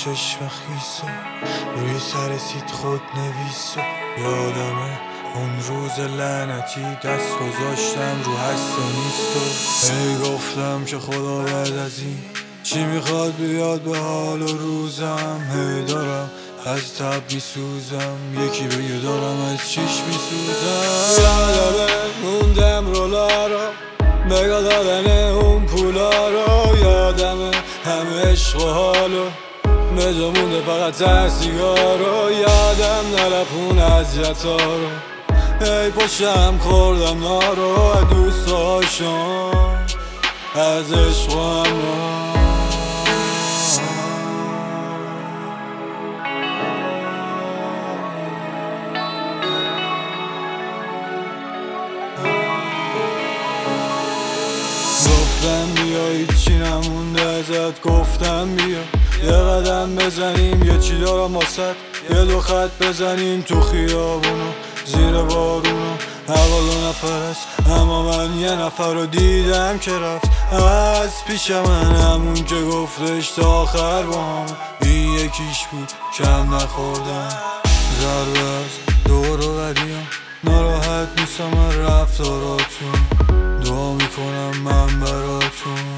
چشم خیسو روی سر سیت خود نویسو یادمه اون روز لعنتی دست گذاشتم رو هست و نیستو هی گفتم که خدا بعد از این چی میخواد بیاد به حال و روزم هی دارم از تب میسوزم یکی بگه دارم از چیش میسوزم یادمه موندم رولا رو بگا دادن اون پولا رو یادمه همه عشق و حالو مجا مونده فقط سیگار رو یادم نرفون اذیتا رو ای پشتم خوردم نارو دوست داشتم از عشق و همراه گفتم بیا هیچی نمونده ازت گفتم بیا یه قدم بزنیم یه چی دارم واسد یه دو خط بزنیم تو خیابونو زیر بارونو هوا دو نفر است اما من یه نفر رو دیدم که رفت از پیش من همون که گفتش تا آخر با هم این یکیش بود کم نخوردم ضربه از دور و بریم ناراحت نیستم من رفتاراتون دعا میکنم من براتون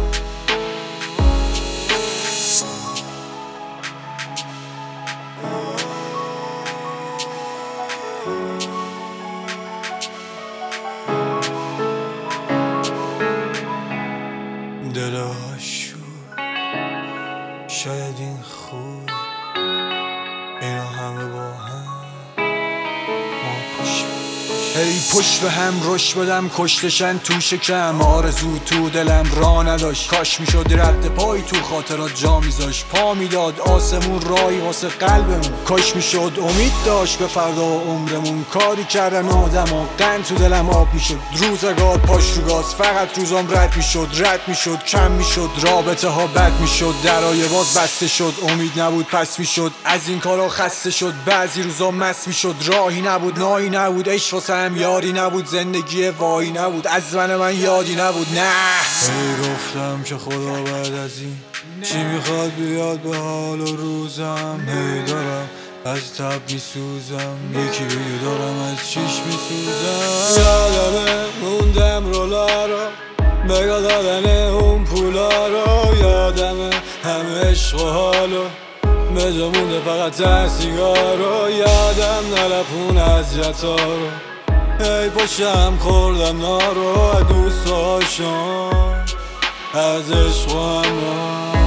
دل آشور شاید این خوب اینا همه با هم ما هی پشت به هم رش بدم کشتشن تو شکم آرزو تو دلم را نداشت کاش میشد رد پای تو خاطرات جا میذاش پا میداد آسمون رای واسه قلبمون کاش میشد امید داشت به فردا و عمرمون کاری کردن آدم و قند تو دلم آب میشد روزگار پاش رو گاز فقط روزام رد میشد کم میشد رابطه ها بد میشد درای باز بسته شد امید نبود پس میشد از این کارا خسته شد بعضی روزا مست میشد راهی نبود نایی نبود عشق واسه هم یاری نبود زندگی وایی نبود از من یادی نبود نه هی گفتم که خدا بعد از این چی میخواد بیاد به حال و روزم هی دارم از تب میسوزم یکی بگه دارم از چیش میسوزم یادمه موندم رولا رو بگا دادن اون پولا رو یادمه همه عشق و حالو مجا مونده فقط سیگار رو یادم نرفون اذیتا رو ای پشتم خوردم نارو دوست داشتم از عشق و همراه